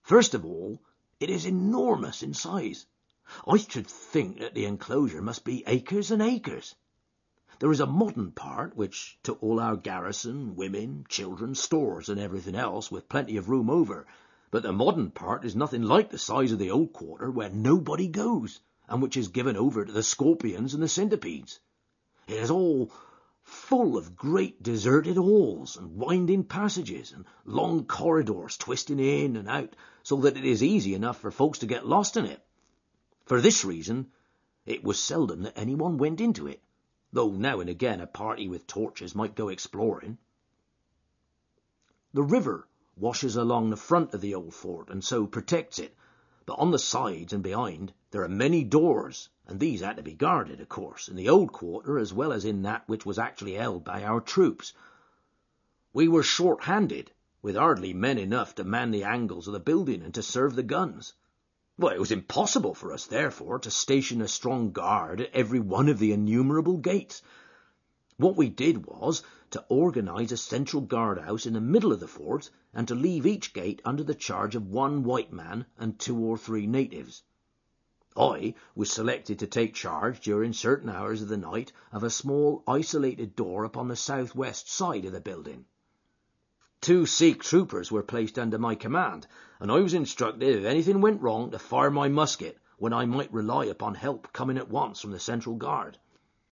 First of all, it is enormous in size. I should think that the enclosure must be acres and acres. There is a modern part which took all our garrison, women, children, stores and everything else, with plenty of room over, but the modern part is nothing like the size of the old quarter, where nobody goes, and which is given over to the scorpions and the centipedes. It is all full of great deserted halls and winding passages and long corridors twisting in and out, so that it is easy enough for folks to get lost in it. For this reason, it was seldom that anyone went into it, though now and again a party with torches might go exploring. The river washes along the front of the old fort and so protects it, but on the sides and behind there are many doors, and these had to be guarded, of course, in the old quarter as well as in that which was actually held by our troops. We were short-handed, with hardly men enough to man the angles of the building and to serve the guns. Well, it was impossible for us, therefore, to station a strong guard at every one of the innumerable gates. What we did was to organize a central guard-house in the middle of the fort and to leave each gate under the charge of one white man and 2 or 3 natives. I was selected to take charge during certain hours of the night of a small isolated door upon the southwest side of the building. 2 Sikh troopers were placed under my command, and I was instructed if anything went wrong to fire my musket when I might rely upon help coming at once from the central guard.